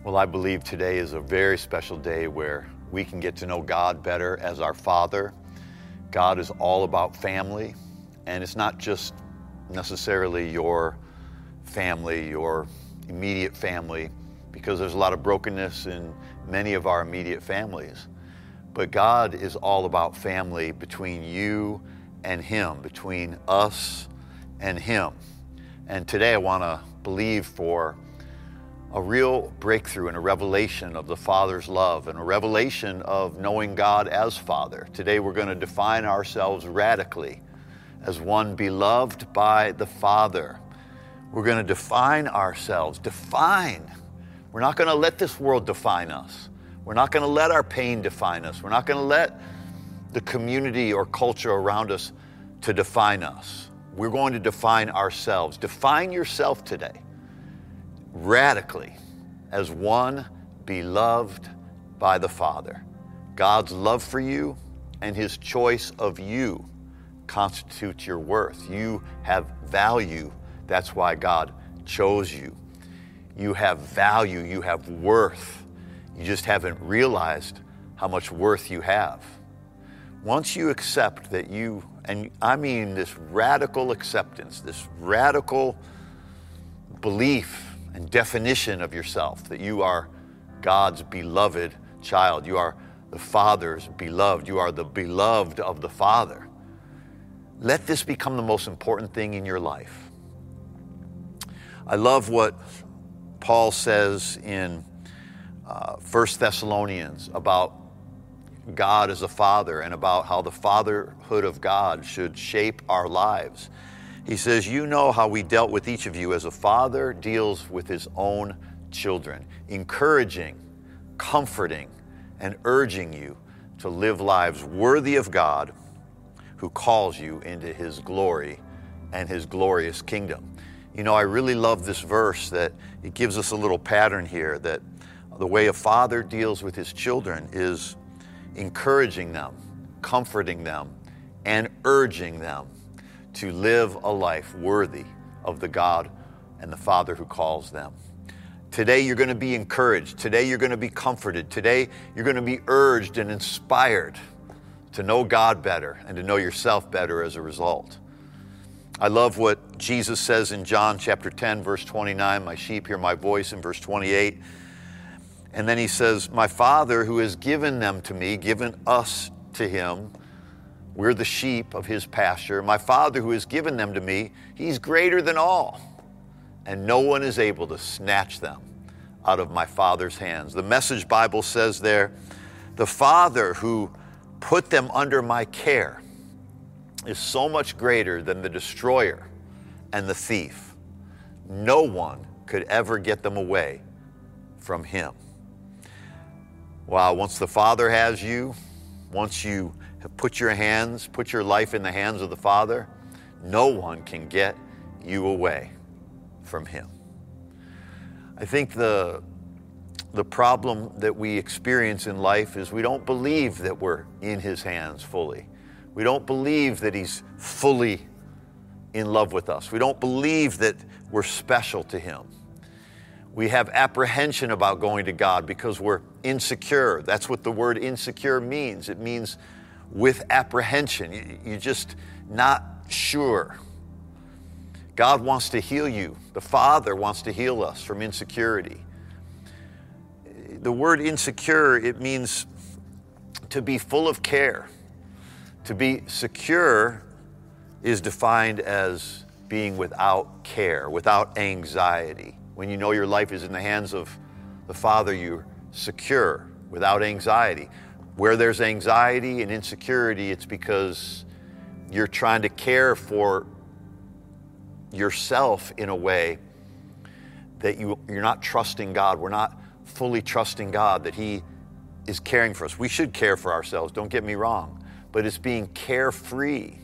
Well, I believe today is a very special day where we can get to know God better as our Father. God is all about family, and it's not just necessarily your family, your immediate family, because there's a lot of brokenness in many of our immediate families. But God is all about family between you and Him, between us and Him. And today I want to believe for a real breakthrough and a revelation of the Father's love and a revelation of knowing God as Father. Today we're going to define ourselves radically as one beloved by the Father. We're going to define ourselves. We're not going to let this world define us. We're not going to let our pain define us. We're not going to let the community or culture around us to define us. We're going to define ourselves. Define yourself today radically as one beloved by the Father. God's love for you and His choice of you constitutes your worth. You have value. That's why God chose you. You have value. You have worth. You just haven't realized how much worth you have. Once you accept that you, and I mean this radical acceptance, this radical belief and definition of yourself, that you are God's beloved child. You are the Father's beloved. You are the beloved of the Father. Let this become the most important thing in your life. I love what Paul says in 1 Thessalonians about God as a father and about how the fatherhood of God should shape our lives. He says, you know how we dealt with each of you as a father deals with his own children, encouraging, comforting, and urging you to live lives worthy of God who calls you into His glory and His glorious kingdom. You know, I really love this verse that it gives us a little pattern here that the way a father deals with his children is encouraging them, comforting them, and urging them to live a life worthy of the God and the Father who calls them. Today you're going to be encouraged. Today you're going to be comforted. Today you're going to be urged and inspired to know God better and to know yourself better as a result. I love what Jesus says in John chapter 10, verse 29, my sheep hear my voice, in verse 28. And then He says, my Father who has given them to me, given us to Him, we're the sheep of His pasture. My Father who has given them to me, He's greater than all. And no one is able to snatch them out of my Father's hands. The Message Bible says there, the Father who put them under my care is so much greater than the destroyer and the thief. No one could ever get them away from Him. Wow, once the Father has you, once you have put your life in the hands of the Father, no one can get you away from Him. I think the problem that we experience in life is we don't believe that we're in His hands fully. We don't believe that He's fully in love with us. We don't believe that we're special to Him. We have apprehension about going to God because we're insecure. That's what the word insecure means. It means with apprehension. You're just not sure. God wants to heal you. The Father wants to heal us from insecurity. The word insecure, it means to be full of care. To be secure is defined as being without care, without anxiety. When you know your life is in the hands of the Father, you're secure, without anxiety. Where there's anxiety and insecurity, it's because you're trying to care for yourself in a way that you're not trusting God. We're not fully trusting God that He is caring for us. We should care for ourselves, don't get me wrong, but it's being carefree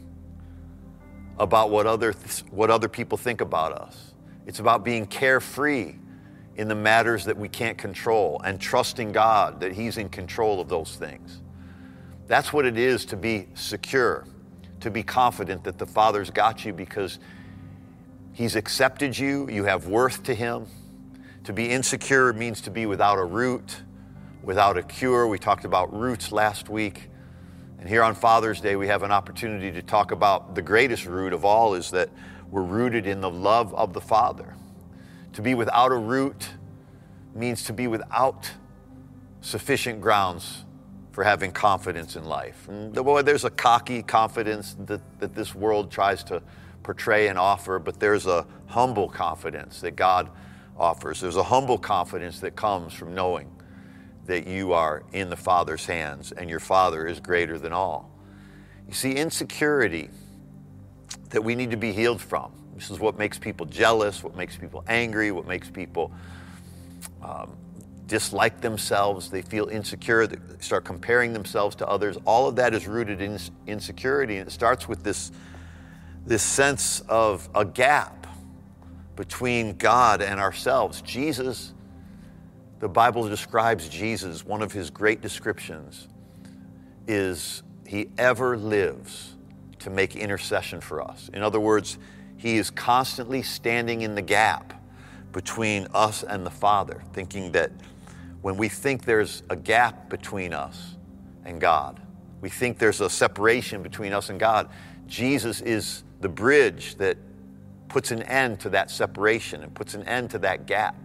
about what other people think about us. It's about being carefree in the matters that we can't control and trusting God that He's in control of those things. That's what it is to be secure, to be confident that the Father's got you because He's accepted you, you have worth to Him. To be insecure means to be without a root, without a cure. We talked about roots last week. And here on Father's Day, we have an opportunity to talk about the greatest root of all, is that we're rooted in the love of the Father. To be without a root means to be without sufficient grounds for having confidence in life. And boy, there's a cocky confidence that this world tries to portray and offer, but there's a humble confidence that God offers. There's a humble confidence that comes from knowing that you are in the Father's hands and your Father is greater than all. You see, insecurity that we need to be healed from. This is what makes people jealous, what makes people angry, what makes people dislike themselves. They feel insecure, they start comparing themselves to others. All of that is rooted in insecurity, and it starts with this sense of a gap between God and ourselves. Jesus, the Bible describes Jesus, one of his great descriptions is he ever lives to make intercession for us. In other words, he is constantly standing in the gap between us and the Father, thinking that when we think there's a gap between us and God, we think there's a separation between us and God, Jesus is the bridge that puts an end to that separation and puts an end to that gap.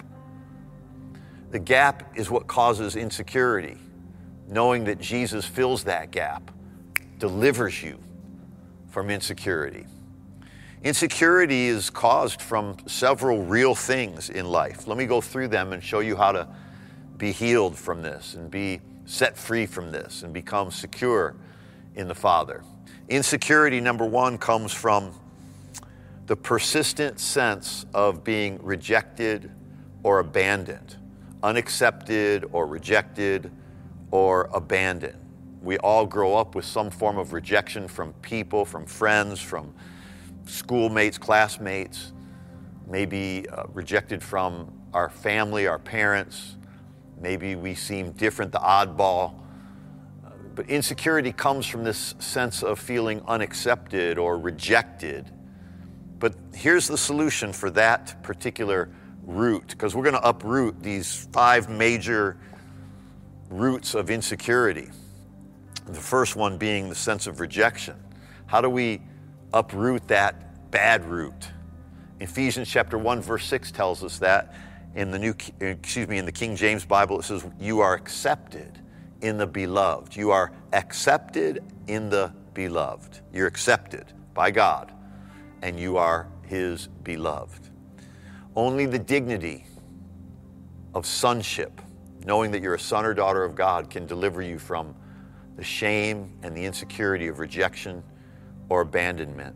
The gap is what causes insecurity. Knowing that Jesus fills that gap delivers you from insecurity. Insecurity is caused from several real things in life. Let me go through them and show you how to be healed from this and be set free from this and become secure in the Father. Insecurity, number one, comes from the persistent sense of being rejected or abandoned, unaccepted or rejected or abandoned. We all grow up with some form of rejection from people, from friends, from schoolmates, classmates, maybe rejected from our family, our parents. Maybe we seem different, the oddball. But insecurity comes from this sense of feeling unaccepted or rejected. But here's the solution for that particular root, because we're going to uproot these 5 major roots of insecurity. The first one being the sense of rejection. How do we uproot that bad root? Ephesians chapter 1 verse 6 tells us that. In the King James Bible, it says, you are accepted in the beloved. You are accepted in the beloved. You're accepted by God, and you are his beloved. Only the dignity of sonship, knowing that you're a son or daughter of God, can deliver you from the shame and the insecurity of rejection or abandonment.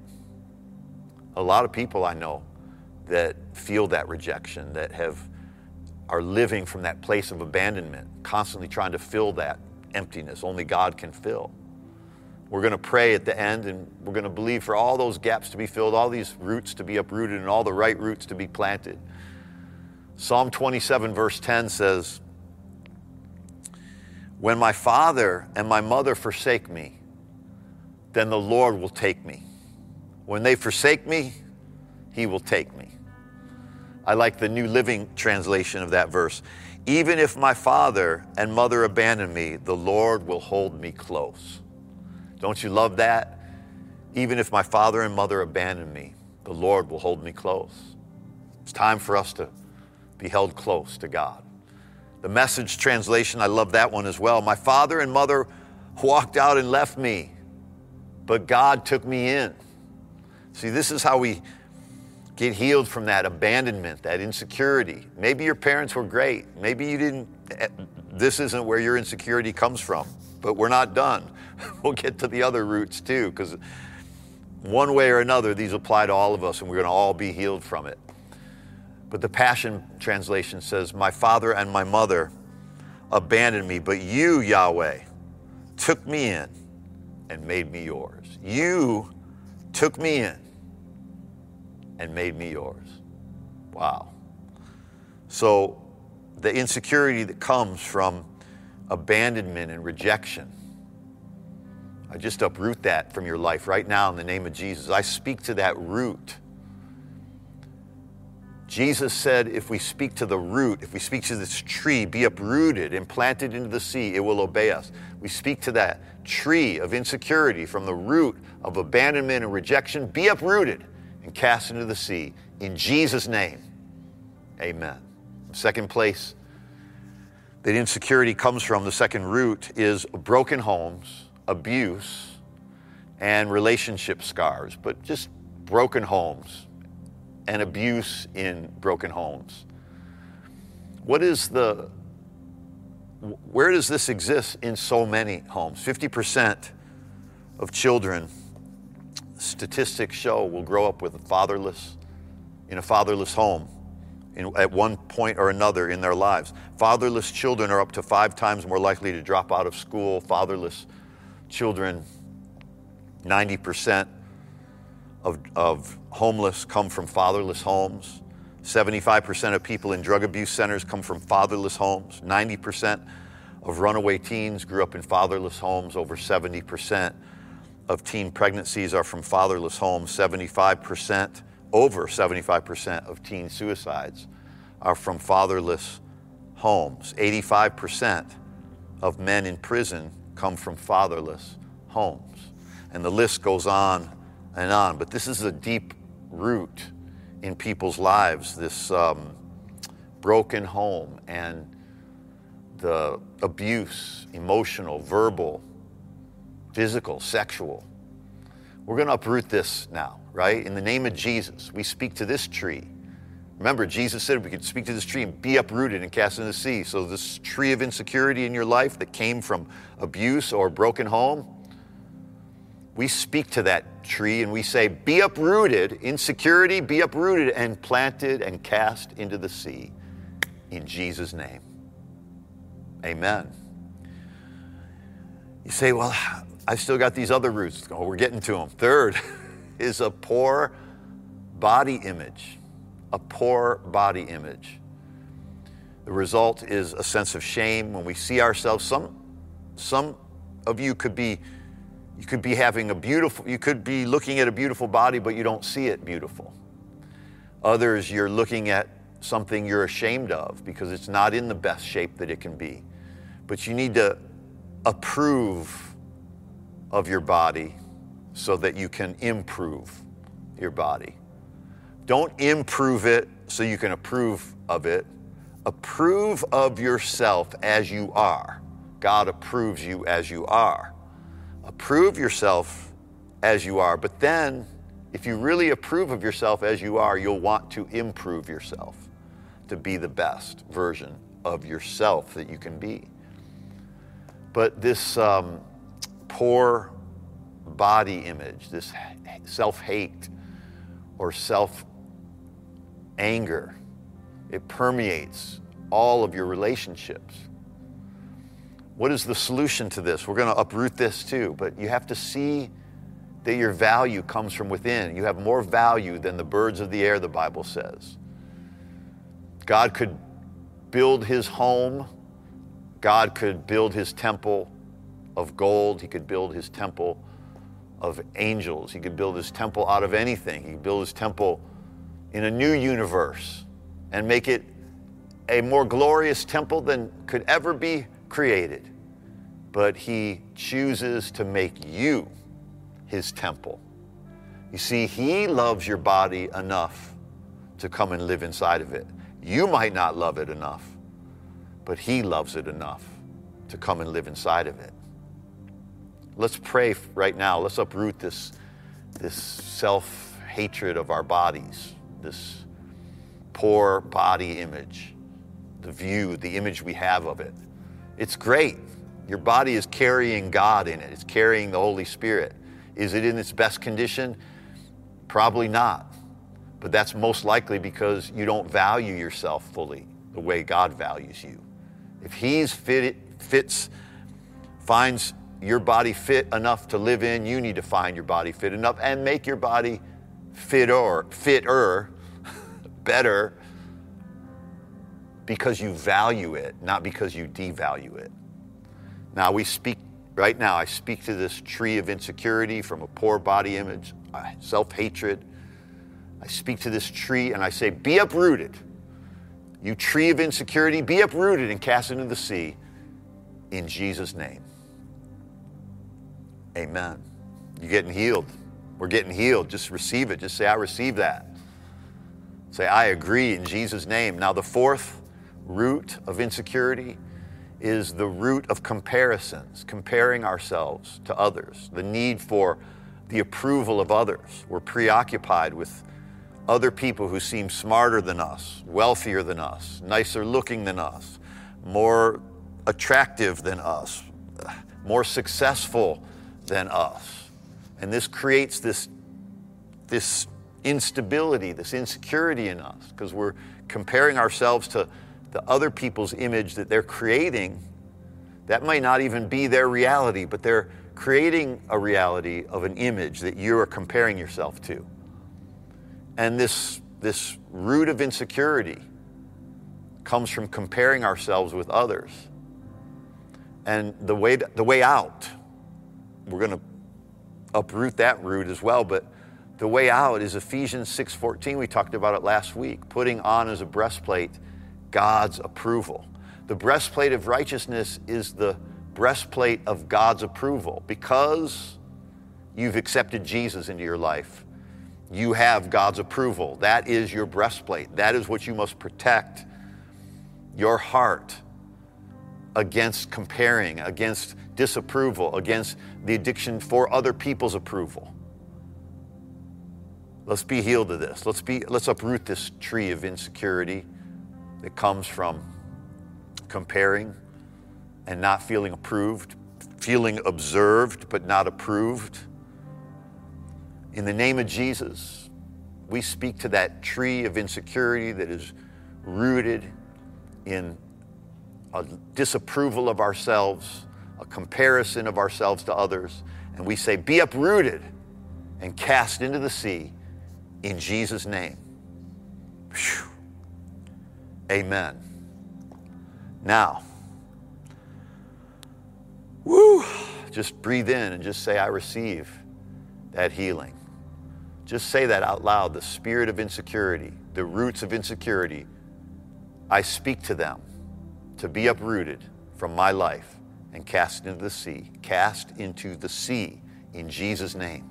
A lot of people I know that feel that rejection, that are living from that place of abandonment, constantly trying to fill that emptiness only God can fill. We're going to pray at the end, and we're going to believe for all those gaps to be filled, all these roots to be uprooted, and all the right roots to be planted. Psalm 27 verse 10 says, when my father and my mother forsake me, then the Lord will take me. When they forsake me, he will take me. I like the New Living Translation of that verse. Even if my father and mother abandon me, the Lord will hold me close. Don't you love that? Even if my father and mother abandon me, the Lord will hold me close. It's time for us to be held close to God. The Message translation, I love that one as well. My father and mother walked out and left me, but God took me in. See, this is how we get healed from that abandonment, that insecurity. Maybe your parents were great. Maybe this isn't where your insecurity comes from, but we're not done. We'll get to the other roots too, because one way or another, these apply to all of us, and we're going to all be healed from it. But the Passion Translation says, my father and my mother abandoned me, but you, Yahweh, took me in and made me yours. You took me in and made me yours. Wow. So the insecurity that comes from abandonment and rejection, I just uproot that from your life right now in the name of Jesus. I speak to that root. Jesus said, if we speak to the root, if we speak to this tree, be uprooted and planted into the sea, it will obey us. We speak to that tree of insecurity from the root of abandonment and rejection, be uprooted and cast into the sea. In Jesus' name, amen. Second place that insecurity comes from, the second root, is broken homes, abuse, and relationship scars, but just broken homes and abuse in broken homes. Where does this exist in so many homes? 50% of children, statistics show, will grow up in a fatherless home at one point or another in their lives. Fatherless children are up to 5 times more likely to drop out of school. Fatherless children, 90% of homeless come from fatherless homes. 75% of people in drug abuse centers come from fatherless homes. 90% of runaway teens grew up in fatherless homes. Over 70% of teen pregnancies are from fatherless homes. Over 75% of teen suicides are from fatherless homes. 85% of men in prison come from fatherless homes. And the list goes on and on. But this is a deep root in people's lives, this broken home and the abuse, emotional, verbal, physical, sexual. We're going to uproot this now, right? In the name of Jesus, we speak to this tree. Remember, Jesus said we could speak to this tree and be uprooted and cast into the sea. So this tree of insecurity in your life that came from abuse or broken home, we speak to that tree and we say, be uprooted, insecurity, be uprooted and planted and cast into the sea in Jesus' name. Amen. You say, well, I've still got these other roots. Oh, we're getting to them. Third is a poor body image. A poor body image. The result is a sense of shame when we see ourselves. Some of you could be looking at a beautiful body, but you don't see it beautiful. Others, you're looking at something you're ashamed of because it's not in the best shape that it can be. But you need to approve of your body so that you can improve your body. Don't improve it so you can approve of it. Approve of yourself as you are. God approves you as you are. Approve yourself as you are. But then, if you really approve of yourself as you are, you'll want to improve yourself to be the best version of yourself that you can be. But this poor body image, this self-hate or self-anger, it permeates all of your relationships. What is the solution to this? We're going to uproot this too, but you have to see that your value comes from within. You have more value than the birds of the air, the Bible says. God could build his home. God could build his temple of gold. He could build his temple of angels. He could build his temple out of anything. He could build his temple in a new universe and make it a more glorious temple than could ever be created. But he chooses to make you his temple. You see, he loves your body enough to come and live inside of it. You might not love it enough, but he loves it enough to come and live inside of it. Let's pray right now. Let's uproot this self-hatred of our bodies, this poor body image, the image we have of it. It's great. Your body is carrying God in it. It's carrying the Holy Spirit. Is it in its best condition? Probably not. But that's most likely because you don't value yourself fully the way God values you. If he's finds your body fit enough to live in, you need to find your body fit enough and make your body fitter, better, because you value it, not because you devalue it. Now I speak to this tree of insecurity from a poor body image, self-hatred, I speak to this tree and I say, be uprooted. You tree of insecurity, be uprooted and cast into the sea in Jesus' name. Amen. You're getting healed. We're getting healed. Just receive it. Just say, I receive that. Say, I agree in Jesus' name. Now, the fourth root of insecurity is the root of comparisons, comparing ourselves to others, the need for the approval of others. We're preoccupied with other people who seem smarter than us, wealthier than us, nicer looking than us, more attractive than us, more successful than us. And this creates this instability, this insecurity in us, because we're comparing ourselves to the other people's image that they're creating. That might not even be their reality, but they're creating a reality of an image that you are comparing yourself to. And this root of insecurity comes from comparing ourselves with others. And the way out, we're going to uproot that root as well, but the way out is Ephesians 6:14. We talked about it last week, putting on as a breastplate God's approval. The breastplate of righteousness is the breastplate of God's approval. Because you've accepted Jesus into your life, you have God's approval. That is your breastplate. That is what you must protect your heart against comparing, against disapproval, against the addiction for other people's approval. Let's be healed of this. Let's uproot this tree of insecurity that comes from comparing and not feeling approved, feeling observed but not approved. In the name of Jesus, we speak to that tree of insecurity that is rooted in a disapproval of ourselves, a comparison of ourselves to others, and we say, be uprooted and cast into the sea in Jesus' name. Whew. Amen. Now, just breathe in and just say, I receive that healing. Just say that out loud. The spirit of insecurity, the roots of insecurity, I speak to them to be uprooted from my life and cast into the sea. Cast into the sea in Jesus' name.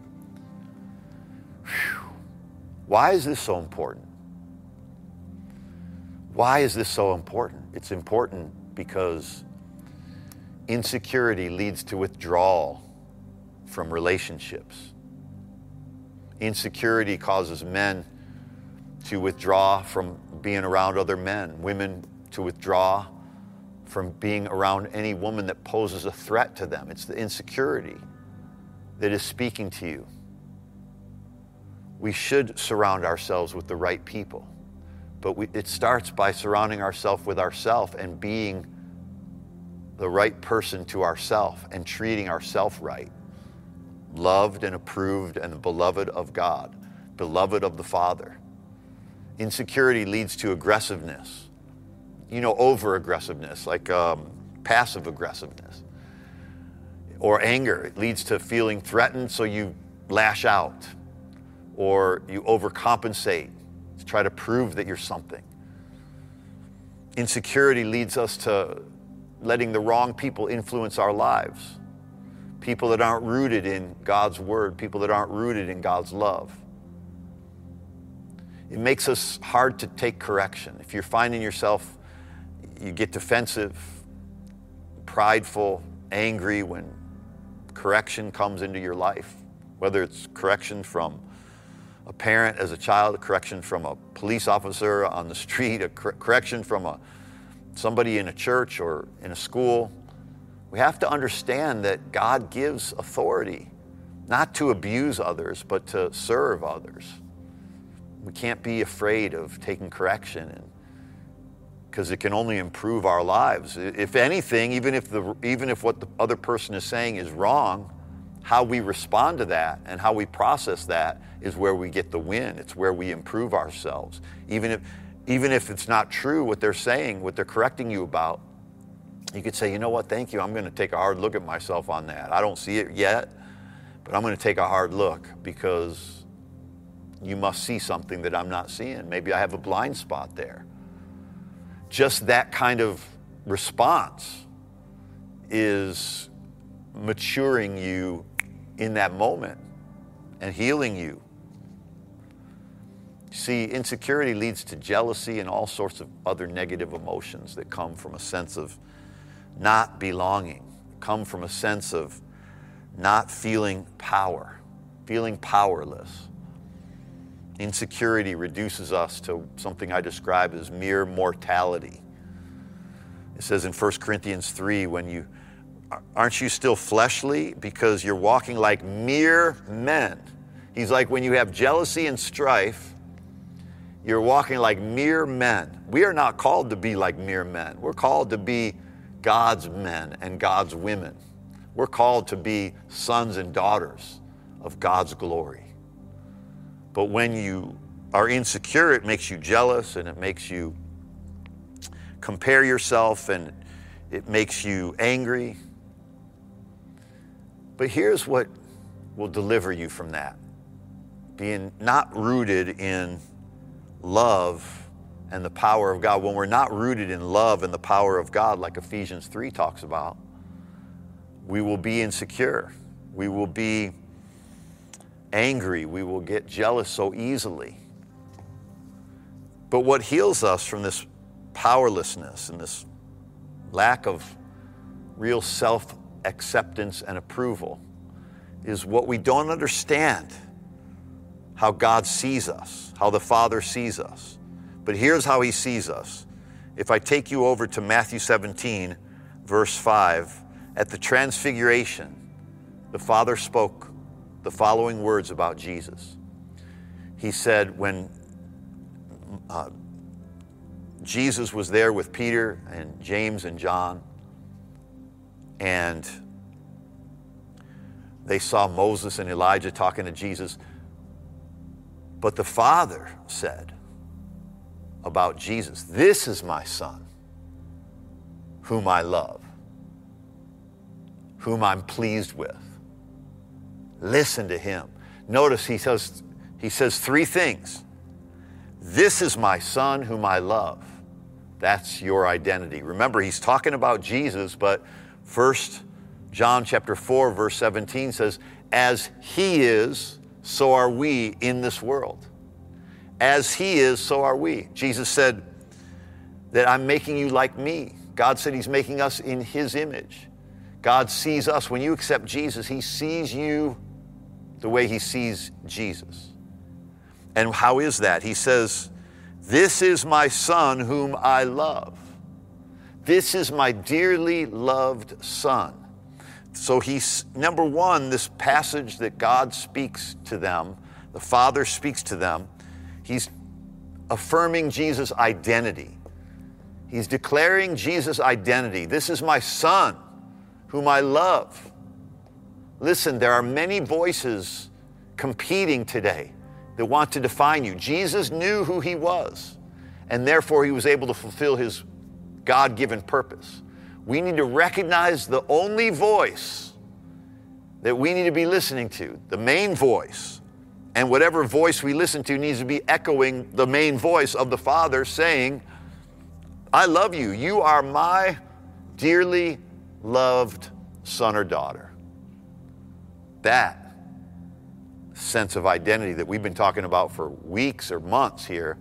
Whew. Why is this so important? Why is this so important? It's important because insecurity leads to withdrawal from relationships. Insecurity causes men to withdraw from being around other men, women to withdraw from being around any woman that poses a threat to them. It's the insecurity that is speaking to you. We should surround ourselves with the right people, but it starts by surrounding ourselves with ourselves and being the right person to ourselves and treating ourselves right. Loved and approved and beloved of God, beloved of the Father. Insecurity leads to aggressiveness. Over-aggressiveness, like passive aggressiveness. Or anger. It leads to feeling threatened, so you lash out. Or you overcompensate to try to prove that you're something. Insecurity leads us to letting the wrong people influence our lives. People that aren't rooted in God's word, people that aren't rooted in God's love. It makes us hard to take correction. If you're finding yourself, you get defensive, prideful, angry when correction comes into your life, whether it's correction from a parent as a child, a correction from a police officer on the street, a correction from somebody in a church or in a school. We have to understand that God gives authority, not to abuse others, but to serve others. We can't be afraid of taking correction, because it can only improve our lives. If anything, even if what the other person is saying is wrong, how we respond to that and how we process that is where we get the win. It's where we improve ourselves. Even if it's not true what they're saying, what they're correcting you about, you could say, you know what, thank you. I'm going to take a hard look at myself on that. I don't see it yet, but I'm going to take a hard look, because you must see something that I'm not seeing. Maybe I have a blind spot there. Just that kind of response is maturing you in that moment and healing you. See, insecurity leads to jealousy and all sorts of other negative emotions that come from a sense of not belonging, come from a sense of not feeling power, feeling powerless. Insecurity reduces us to something I describe as mere mortality. It says in 1 Corinthians 3, aren't you still fleshly? Because you're walking like mere men. He's like, when you have jealousy and strife, you're walking like mere men. We are not called to be like mere men. We're called to be God's men and God's women. We're called to be sons and daughters of God's glory. But when you are insecure, it makes you jealous and it makes you compare yourself and it makes you angry. But here's what will deliver you from that. Being not rooted in love and the power of God. When we're not rooted in love and the power of God, like Ephesians 3 talks about, we will be insecure. We will be angry. We will get jealous so easily. But what heals us from this powerlessness and this lack of real self-acceptance and approval is what we don't understand, how God sees us, how the Father sees us. But here's how he sees us. If I take you over to Matthew 17, verse 5, at the Transfiguration, the Father spoke the following words about Jesus. He said, when Jesus was there with Peter and James and John, and they saw Moses and Elijah talking to Jesus, but the Father said about Jesus, "This is my Son, whom I love, whom I'm pleased with. Listen to him." Notice he says three things. This is my Son whom I love. That's your identity. Remember, he's talking about Jesus, but 1 John chapter 4, verse 17 says, as he is, so are we in this world. As he is, so are we. Jesus said that I'm making you like me. God said he's making us in his image. God sees us. When you accept Jesus, he sees you the way he sees Jesus. And how is that? He says, this is my Son whom I love. This is my dearly loved Son. So he's, number one, this passage that God speaks to them, the Father speaks to them, he's affirming Jesus' identity. He's declaring Jesus' identity. This is my Son whom I love. Listen, there are many voices competing today that want to define you. Jesus knew who he was, and therefore he was able to fulfill his God-given purpose. We need to recognize the only voice that we need to be listening to, the main voice. And whatever voice we listen to needs to be echoing the main voice of the Father saying, I love you. You are my dearly loved son or daughter. That sense of identity that we've been talking about for weeks or months here,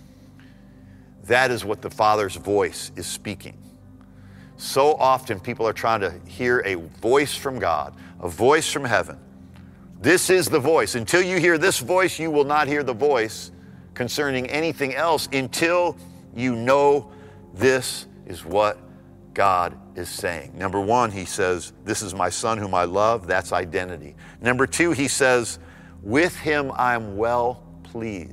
that is what the Father's voice is speaking. So often people are trying to hear a voice from God, a voice from heaven. This is the voice. Until you hear this voice, you will not hear the voice concerning anything else until you know this is what God is saying. Number one, he says, this is my Son whom I love. That's identity. Number two, he says, with him I'm well pleased.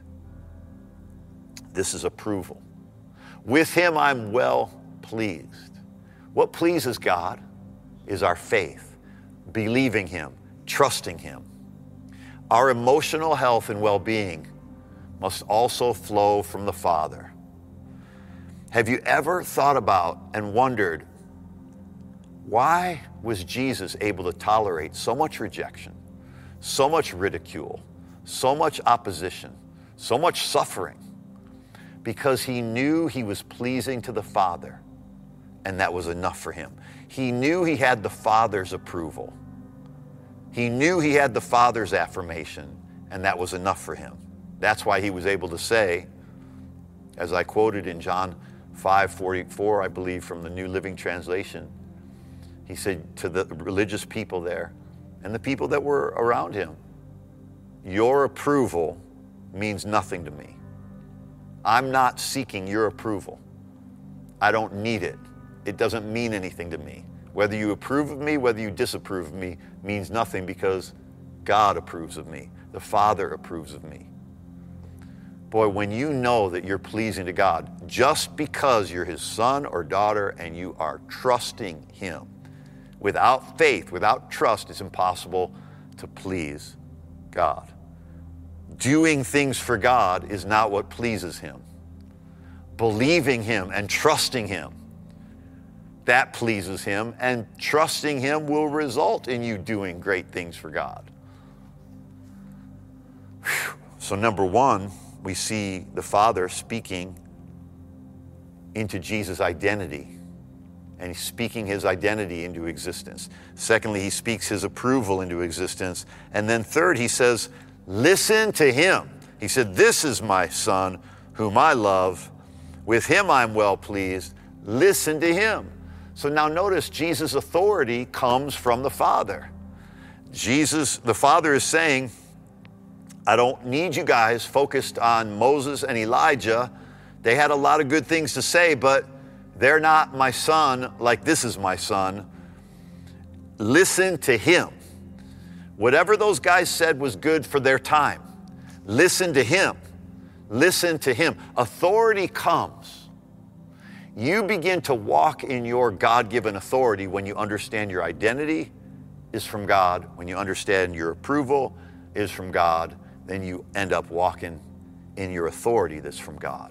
This is approval. With him I'm well pleased. What pleases God is our faith, believing him, trusting him. Our emotional health and well-being must also flow from the Father. Have you ever thought about and wondered, why was Jesus able to tolerate so much rejection, so much ridicule, so much opposition, so much suffering, because he knew he was pleasing to the Father, and that was enough for him. He knew he had the Father's approval. He knew he had the Father's affirmation, and that was enough for him. That's why he was able to say, as I quoted in John 5:44, I believe, from the New Living Translation, he said to the religious people there and the people that were around him, your approval means nothing to me. I'm not seeking your approval. I don't need it. It doesn't mean anything to me. Whether you approve of me, whether you disapprove of me, means nothing, because God approves of me. The Father approves of me. Boy, when you know that you're pleasing to God, just because you're his son or daughter and you are trusting him, without faith, without trust, it's impossible to please God. Doing things for God is not what pleases him. Believing him and trusting him, that pleases him, and trusting him will result in you doing great things for God. Whew. So number one, we see the Father speaking into Jesus' identity, and he's speaking his identity into existence. Secondly, he speaks his approval into existence. And then third, he says, listen to him. He said, this is my son whom I love. With him I'm well pleased. Listen to him. So now notice Jesus' authority comes from the Father. The Father is saying, I don't need you guys focused on Moses and Elijah. They had a lot of good things to say, but they're not my son like this is my son. Listen to him. Whatever those guys said was good for their time. Listen to him. Listen to him. Authority comes. You begin to walk in your God-given authority when you understand your identity is from God, when you understand your approval is from God, then you end up walking in your authority that's from God.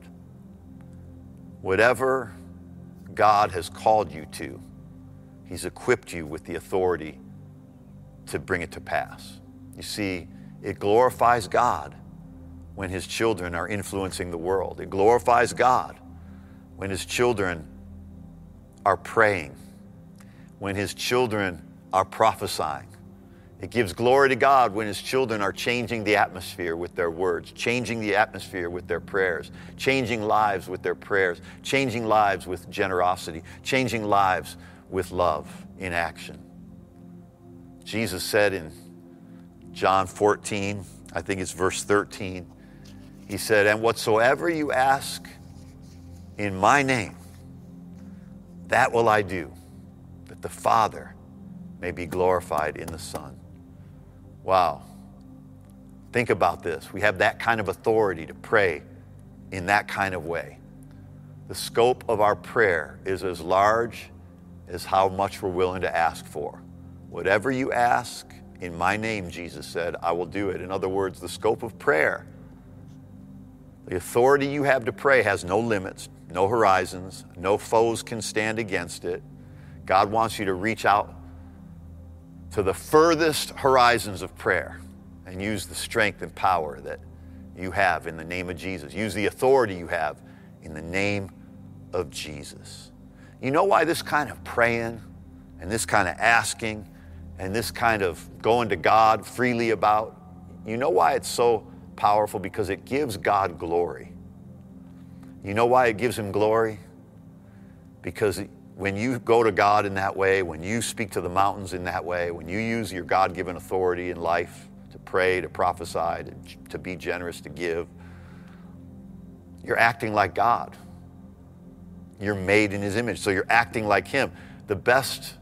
Whatever God has called you to, he's equipped you with the authority to bring it to pass. You see, it glorifies God when his children are influencing the world. It glorifies God when his children are praying, when his children are prophesying. It gives glory to God when his children are changing the atmosphere with their words, changing the atmosphere with their prayers, changing lives with their prayers, changing lives with generosity, changing lives with love in action. Jesus said in John 14, I think it's verse 13, he said, and whatsoever you ask in my name, that will I do, that the Father may be glorified in the Son. Wow. Think about this. We have that kind of authority to pray in that kind of way. The scope of our prayer is as large as how much we're willing to ask for. Whatever you ask in my name, Jesus said, I will do it. In other words, the scope of prayer, the authority you have to pray has no limits, no horizons, no foes can stand against it. God wants you to reach out to the furthest horizons of prayer and use the strength and power that you have in the name of Jesus. Use the authority you have in the name of Jesus. You know why this kind of praying and this kind of asking and this kind of going to God freely about, you know why it's so powerful? Because it gives God glory. You know why it gives him glory? Because when you go to God in that way, when you speak to the mountains in that way, when you use your God-given authority in life to pray, to prophesy, to be generous, to give, you're acting like God. You're made in his image, so you're acting like him. The best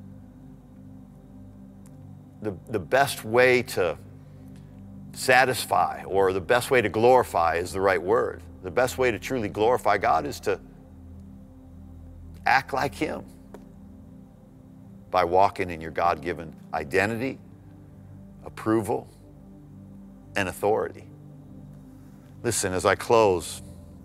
way to satisfy, or the best way to glorify is the right word. The best way to truly glorify God is to act like him by walking in your God-given identity, approval, and authority. Listen, as I close,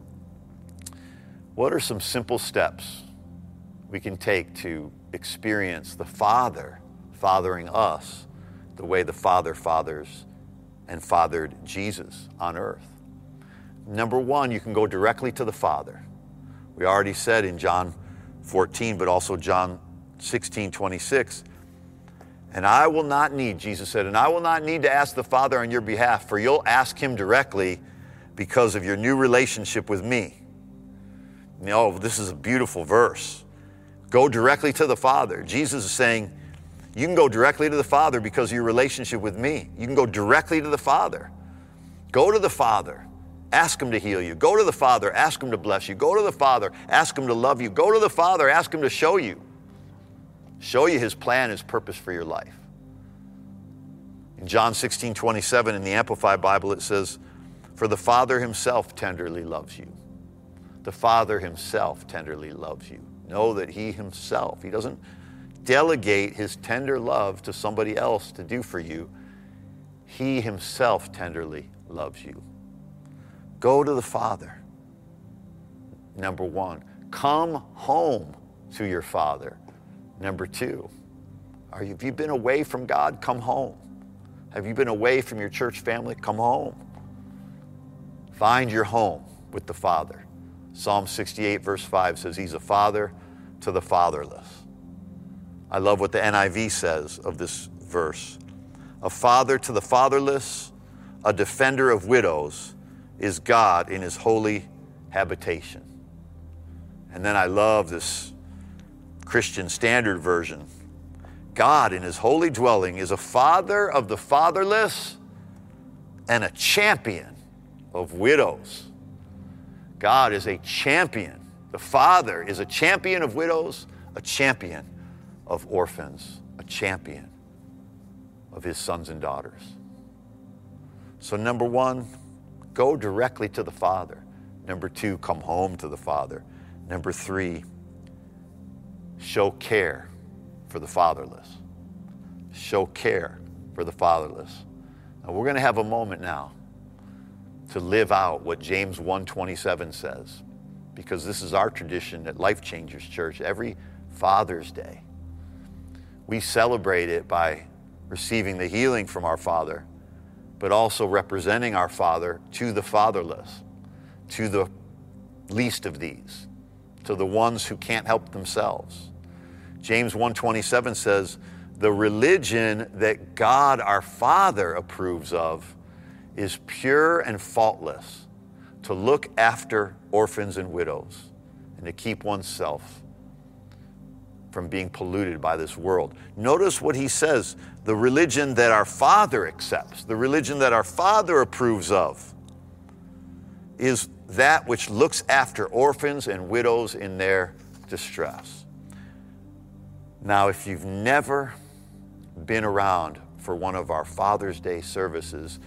what are some simple steps we can take to experience the Father fathering us the way the Father fathers and fathered Jesus on earth. Number one, you can go directly to the Father. We already said in John 14, but also John 16:26, and I will not need, Jesus said, and I will not need to ask the Father on your behalf, for you'll ask him directly because of your new relationship with me. Oh, this is a beautiful verse. Go directly to the Father. Jesus is saying, you can go directly to the Father because of your relationship with me. You can go directly to the Father. Go to the Father. Ask him to heal you. Go to the Father. Ask him to bless you. Go to the Father. Ask him to love you. Go to the Father. Ask him to show you his plan, his purpose for your life. In John 16:27 in the Amplified Bible, it says, for the Father himself tenderly loves you. The Father himself tenderly loves you. Know that he himself, he doesn't delegate his tender love to somebody else to do for you. He himself tenderly loves you. Go to the Father. Number one, come home to your Father. Number two, have you been away from God? Come home. Have you been away from your church family? Come home. Find your home with the Father. Psalm 68 verse 5 says he's a father to the fatherless. I love what the NIV says of this verse. A father to the fatherless, a defender of widows, is God in his holy habitation. And then I love this Christian Standard Version. God in his holy dwelling is a father of the fatherless and a champion of widows. God is a champion. The Father is a champion of widows, a champion of orphans, a champion of his sons and daughters. So number one, go directly to the Father. Number two, come home to the Father. Number three, show care for the fatherless. Show care for the fatherless. Now we're going to have a moment now to live out what James 1:27 says, because this is our tradition at Life Changers Church. Every Father's Day, we celebrate it by receiving the healing from our Father, but also representing our Father to the fatherless, to the least of these, to the ones who can't help themselves. James 1:27 says, the religion that God our Father approves of is pure and faultless, to look after orphans and widows and to keep oneself from being polluted by this world. Notice what he says, the religion that our Father accepts, the religion that our Father approves of, is that which looks after orphans and widows in their distress. Now, if you've never been around for one of our Father's Day services,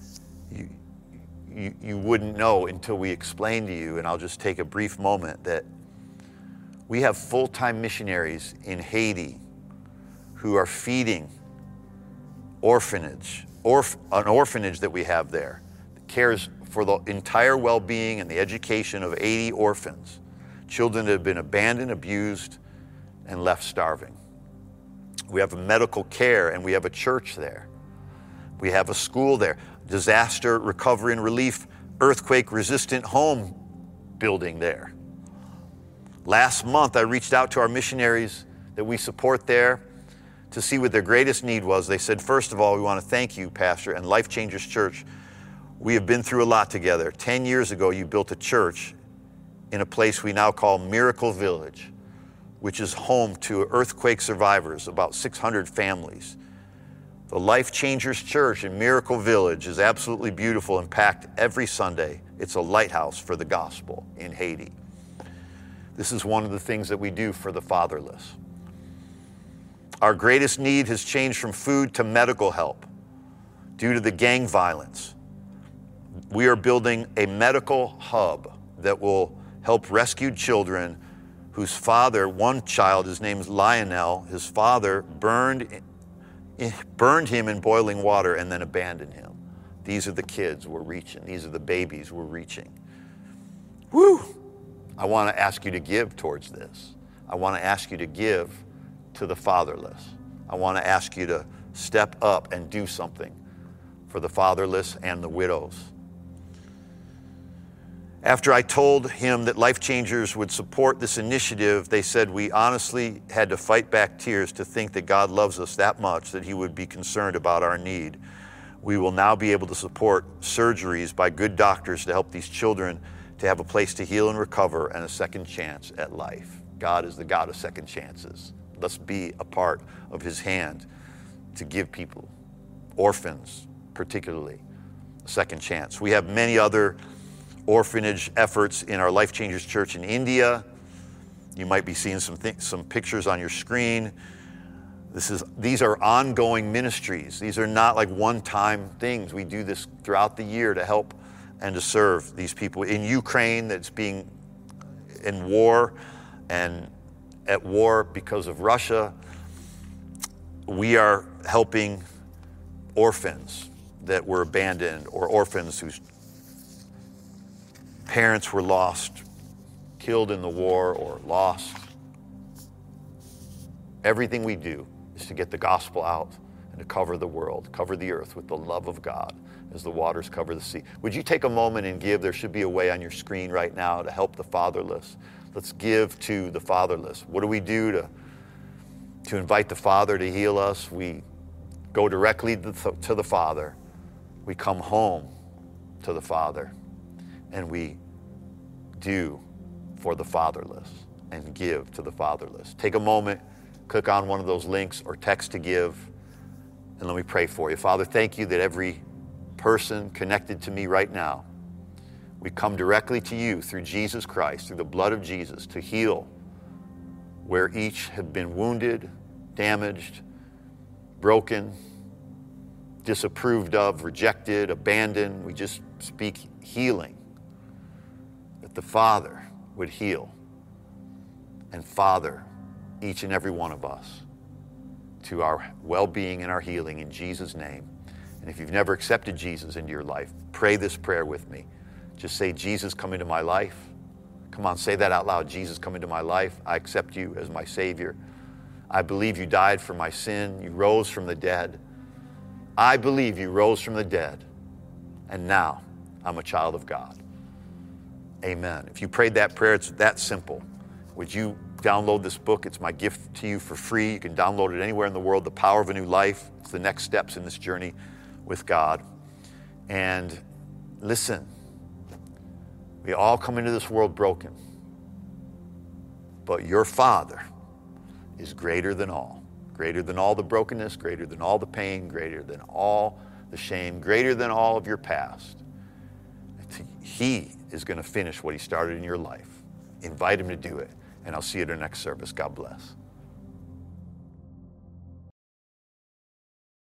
you wouldn't know until we explain to you, and I'll just take a brief moment, that we have full-time missionaries in Haiti who are feeding an orphanage that we have there, that cares for the entire well-being and the education of 80 orphans, children that have been abandoned, abused, and left starving. We have a medical care, and we have a church there. We have a school there. Disaster recovery and relief, earthquake-resistant home building there. Last month, I reached out to our missionaries that we support there to see what their greatest need was. They said, first of all, we want to thank you, Pastor, and Life Changers Church. We have been through a lot together. 10 years ago, you built a church in a place we now call Miracle Village, which is home to earthquake survivors, about 600 families. The Life Changers Church in Miracle Village is absolutely beautiful and packed every Sunday. It's a lighthouse for the gospel in Haiti. This is one of the things that we do for the fatherless. Our greatest need has changed from food to medical help due to the gang violence. We are building a medical hub that will help rescued children whose father, one child, his name is Lionel, his father burned him in boiling water and then abandoned him. These are the kids we're reaching. These are the babies we're reaching. Woo! I want to ask you to give towards this. I want to ask you to give to the fatherless. I want to ask you to step up and do something for the fatherless and the widows. After I told him that Life Changers would support this initiative, they said we honestly had to fight back tears to think that God loves us that much that he would be concerned about our need. We will now be able to support surgeries by good doctors to help these children to have a place to heal and recover and a second chance at life. God is the God of second chances. Let's be a part of his hand to give people, orphans particularly, a second chance. We have many other orphanage efforts in our Life Changers Church in India. You might be seeing some pictures on your screen. These are ongoing ministries. These are not like one-time things. We do this throughout the year to help and to serve these people. In Ukraine, that's being in war and at war because of Russia, we are helping orphans that were abandoned or orphans whose parents were lost, killed in the war or lost. Everything we do is to get the gospel out and to cover the world, cover the earth with the love of God as the waters cover the sea. Would you take a moment and give? There should be a way on your screen right now to help the fatherless. Let's give to the fatherless. What do we do to invite the Father to heal us? We go directly to the Father. We come home to the Father. And we do for the fatherless and give to the fatherless. Take a moment, click on one of those links or text to give, and let me pray for you. Father, thank you that every person connected to me right now, we come directly to you through Jesus Christ, through the blood of Jesus, to heal where each have been wounded, damaged, broken, disapproved of, rejected, abandoned. We just speak healing. That the Father would heal and father each and every one of us to our well-being and our healing in Jesus' name. And if you've never accepted Jesus into your life, pray this prayer with me. Just say, Jesus, come into my life. Come on, say that out loud. Jesus, come into my life. I accept you as my Savior. I believe you died for my sin. You rose from the dead. I believe you rose from the dead. And now I'm a child of God. Amen. If you prayed that prayer, it's that simple. Would you download this book? It's my gift to you for free. You can download it anywhere in the world. The Power of a New Life. It's the next steps in this journey with God. And listen, we all come into this world broken. But your Father is greater than all the brokenness, greater than all the pain, greater than all the shame, greater than all of your past. He is going to finish what he started in your life. Invite him to do it. And I'll see you at our next service. God bless.